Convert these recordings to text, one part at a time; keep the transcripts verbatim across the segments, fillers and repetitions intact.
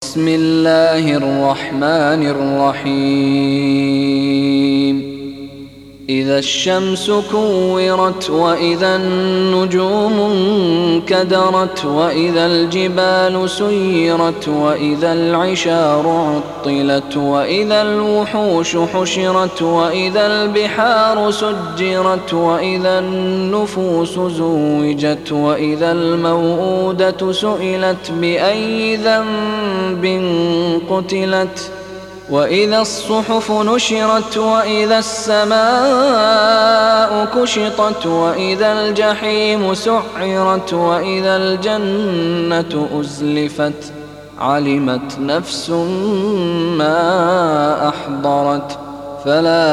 بسم الله الرحمن الرحيم إذا الشمس كورت وإذا النجوم انكدرت وإذا الجبال سيرت وإذا العشار عطلت وإذا الوحوش حشرت وإذا البحار سجرت وإذا النفوس زوجت وإذا الموءودة سئلت بأي ذنب قتلت وإذا الصحف نشرت وإذا السماء كشطت وإذا الجحيم سعرت وإذا الجنة أزلفت علمت نفس ما أحضرت فلا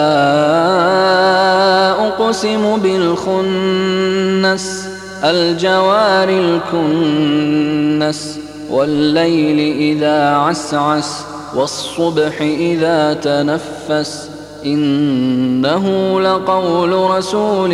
أقسم بالخنس الجوار الكنس والليل إذا عسعس والصبح إذا تنفس إنه لقول رسول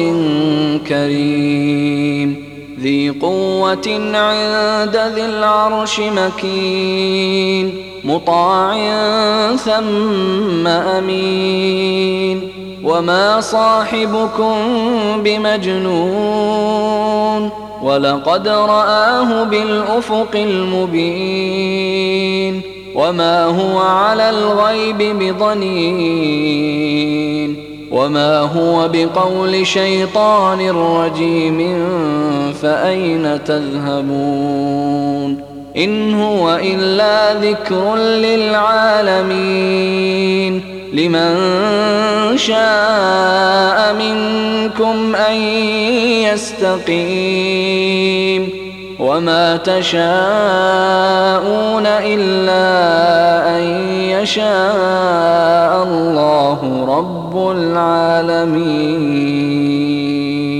كريم ذي قوة عند ذي العرش مكين مطاع ثم أمين وما صاحبكم بمجنون ولقد رآه بالأفق المبين وما هو على الغيب بضنين وما هو بقول شيطان رجيم فأين تذهبون إن هو إلا ذكر للعالمين لمن شاء منكم أن يستقيم وما تشاءون إلا أن يشاء الله رب العالمين.